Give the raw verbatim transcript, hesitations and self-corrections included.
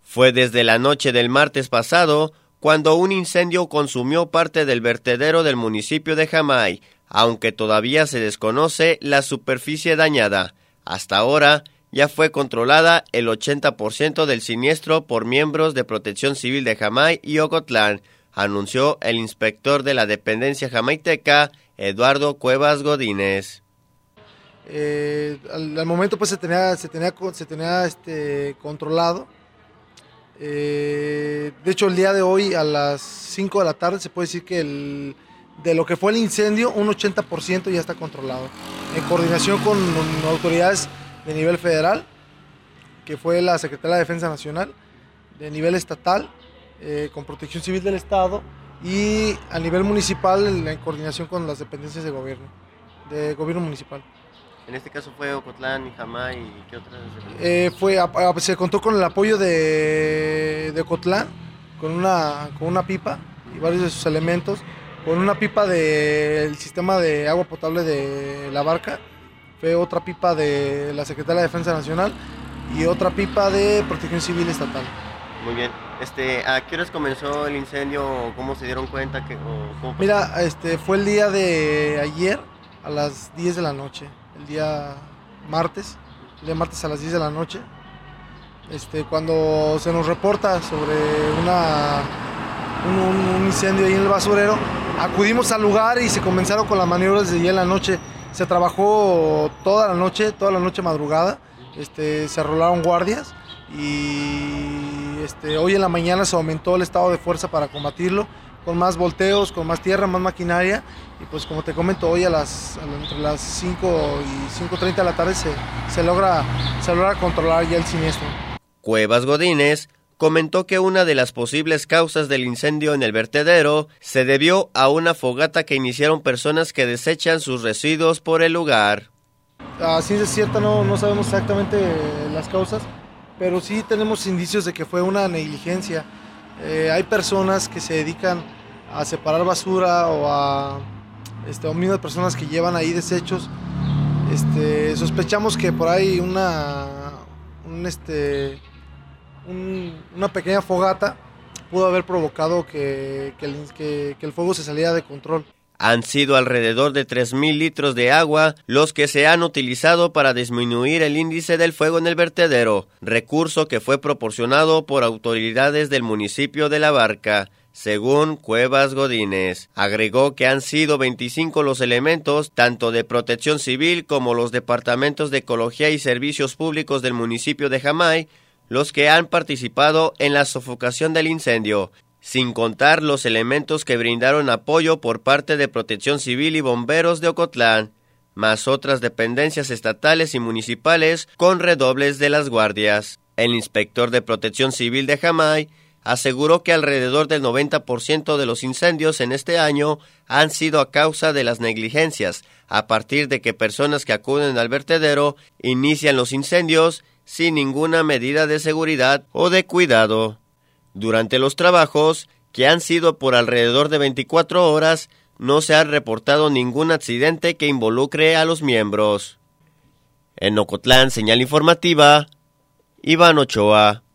Fue desde la noche del martes pasado cuando un incendio consumió parte del vertedero del municipio de Jamay, aunque todavía se desconoce la superficie dañada. Hasta ahora ya fue controlada el ochenta por ciento del siniestro por miembros de Protección Civil de Jamay y Ocotlán, anunció el inspector de la dependencia jamaiteca, Eduardo Cuevas Godínez. Eh, al, al momento pues se tenía, se tenía, se tenía este, controlado. Eh, de hecho el día de hoy a las cinco de la tarde se puede decir que el, de lo que fue el incendio un ochenta por ciento ya está controlado. En coordinación con autoridades de nivel federal, que fue la Secretaría de Defensa Nacional, de nivel estatal, eh, con Protección Civil del Estado, y a nivel municipal en coordinación con las dependencias de gobierno, de gobierno municipal. En este caso fue Ocotlán y Jamay, ¿y qué otras? Eh, fue, a, a, se contó con el apoyo de, de Ocotlán, con una, con una pipa y varios de sus elementos, con una pipa del sistema de agua potable de La Barca, fue otra pipa de la Secretaría de Defensa Nacional y otra pipa de Protección Civil Estatal. Muy bien. Este, ¿a qué horas comenzó el incendio? ¿Cómo se dieron cuenta? Que, o cómo Mira, este, fue el día de ayer a las diez de la noche, el día martes, el día martes a las diez de la noche, este, cuando se nos reporta sobre una, un, un, un incendio ahí en el basurero, acudimos al lugar y se comenzaron con las maniobras de día en la noche. Se trabajó toda la noche, toda la noche madrugada, este, se rolaron guardias y este, hoy en la mañana se aumentó el estado de fuerza para combatirlo, con más volteos, con más tierra, más maquinaria, y pues como te comento, hoy a las, entre las cinco y cinco treinta de la tarde se, se, logra, se logra controlar ya el siniestro. Cuevas Godínez comentó que una de las posibles causas del incendio en el vertedero se debió a una fogata que iniciaron personas que desechan sus residuos por el lugar. A ciencia cierta no, no sabemos exactamente las causas, pero sí tenemos indicios de que fue una negligencia. Eh, hay personas que se dedican a separar basura o a este, o mismas personas que llevan ahí desechos. Este, sospechamos que por ahí una, un, este, un, una pequeña fogata pudo haber provocado que, que, el, que, que el fuego se saliera de control. Han sido alrededor de tres mil litros de agua los que se han utilizado para disminuir el índice del fuego en el vertedero, recurso que fue proporcionado por autoridades del municipio de La Barca, según Cuevas Godínez. Agregó que han sido veinticinco los elementos, tanto de Protección Civil como los departamentos de Ecología y Servicios Públicos del municipio de Jamay, los que han participado en la sofocación del incendio, sin contar los elementos que brindaron apoyo por parte de Protección Civil y Bomberos de Ocotlán, más otras dependencias estatales y municipales con redobles de las guardias. El inspector de Protección Civil de Jamay aseguró que alrededor del noventa por ciento de los incendios en este año han sido a causa de las negligencias, a partir de que personas que acuden al vertedero inician los incendios sin ninguna medida de seguridad o de cuidado. Durante los trabajos, que han sido por alrededor de veinticuatro horas, no se ha reportado ningún accidente que involucre a los miembros. En Ocotlán, señal informativa, Iván Ochoa.